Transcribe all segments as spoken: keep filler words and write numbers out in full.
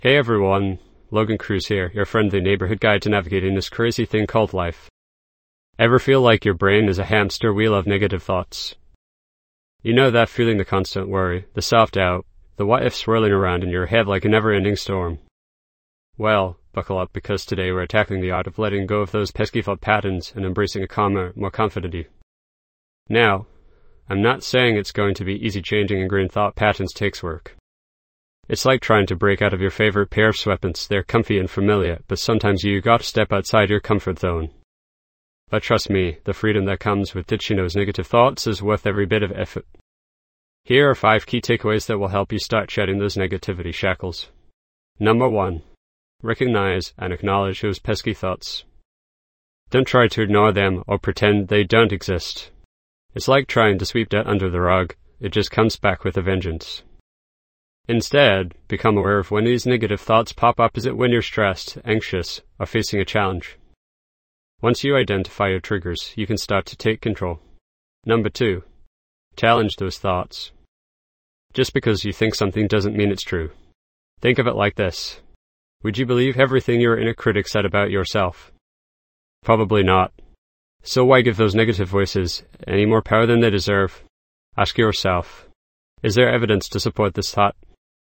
Hey everyone, Logan Cruz here, your friendly neighborhood guide to navigating this crazy thing called life. Ever feel like your brain is a hamster wheel of negative thoughts? You know that feeling, the constant worry, the self-doubt, the what-if swirling around in your head like a never-ending storm. Well, buckle up, because today we're tackling the art of letting go of those pesky thought patterns and embracing a calmer, more confident you. Now, I'm not saying it's going to be easy. Changing ingrained thought patterns takes work. It's like trying to break out of your favorite pair of sweatpants. They're comfy and familiar, but sometimes you gotta step outside your comfort zone. But trust me, the freedom that comes with ditching those negative thoughts is worth every bit of effort. Here are five key takeaways that will help you start shedding those negativity shackles. Number one, recognize and acknowledge those pesky thoughts. Don't try to ignore them or pretend they don't exist. It's like trying to sweep dirt under the rug. It just comes back with a vengeance. Instead, become aware of when these negative thoughts pop up. Is it when you're stressed, anxious, or facing a challenge? Once you identify your triggers, you can start to take control. Number two, challenge those thoughts. Just because you think something doesn't mean it's true. Think of it like this. Would you believe everything your inner critic said about yourself? Probably not. So why give those negative voices any more power than they deserve? Ask yourself, is there evidence to support this thought?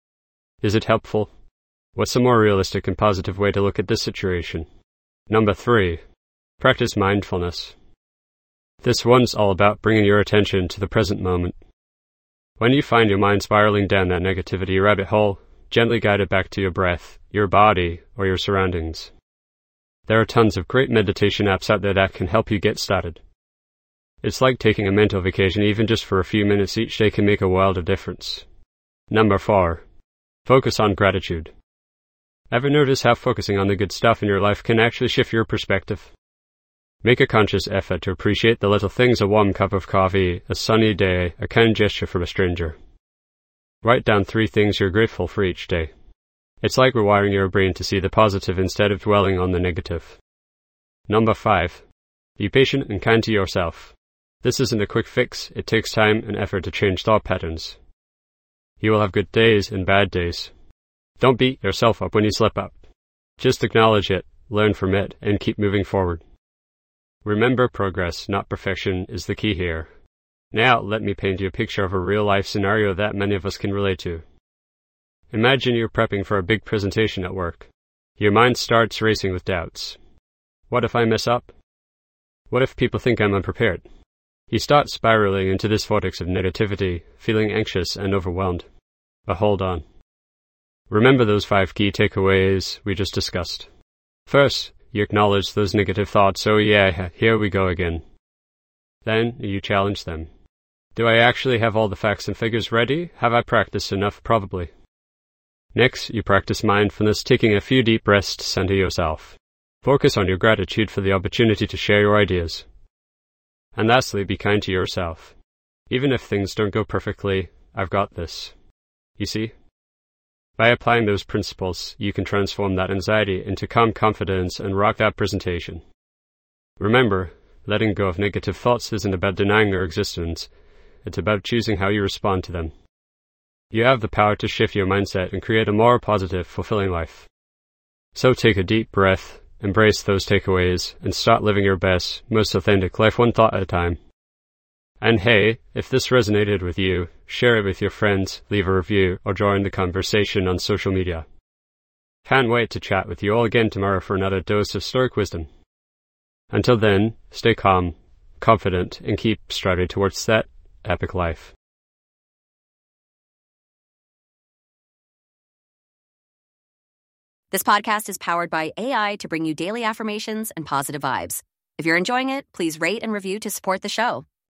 Is it helpful? What's a more realistic and positive way to look at this situation? Number three, practice mindfulness. This one's all about bringing your attention to the present moment. When you find your mind spiraling down that negativity rabbit hole, gently guide it back to your breath, your body, or your surroundings. There are tons of great meditation apps out there that can help you get started. It's like taking a mental vacation. Even just for a few minutes each day can make a world of difference. Number four, focus on gratitude. Ever notice how focusing on the good stuff in your life can actually shift your perspective? Make a conscious effort to appreciate the little things: a warm cup of coffee, a sunny day, a kind gesture from a stranger. Write down three things you're grateful for each day. It's like rewiring your brain to see the positive instead of dwelling on the negative. Number five, be patient and kind to yourself. This isn't a quick fix. It takes time and effort to change thought patterns. You will have good days and bad days. Don't beat yourself up when you slip up. Just acknowledge it, learn from it, and keep moving forward. Remember, progress, not perfection, is the key here. Now, let me paint you a picture of a real-life scenario that many of us can relate to. Imagine you're prepping for a big presentation at work. Your mind starts racing with doubts. What if I mess up? What if people think I'm unprepared? You start spiraling into this vortex of negativity, feeling anxious and overwhelmed. But hold on. Remember those five key takeaways we just discussed. First, you acknowledge those negative thoughts. Oh yeah, here we go again. Then, you challenge them. Do I actually have all the facts and figures ready? Have I practiced enough? Probably. Next, you practice mindfulness, taking a few deep breaths to center yourself. Focus on your gratitude for the opportunity to share your ideas. And lastly, be kind to yourself. Even if things don't go perfectly, I've got this. You see? By applying those principles, you can transform that anxiety into calm confidence and rock that presentation. Remember, letting go of negative thoughts isn't about denying their existence. It's about choosing how you respond to them. You have the power to shift your mindset and create a more positive, fulfilling life. So take a deep breath, embrace those takeaways, and start living your best, most authentic life one thought at a time. And hey, if this resonated with you, share it with your friends, leave a review, or join the conversation on social media. Can't wait to chat with you all again tomorrow for another dose of Stoic wisdom. Until then, stay calm, confident, and keep striving towards that epic life. This podcast is powered by A I to bring you daily affirmations and positive vibes. If you're enjoying it, please rate and review to support the show.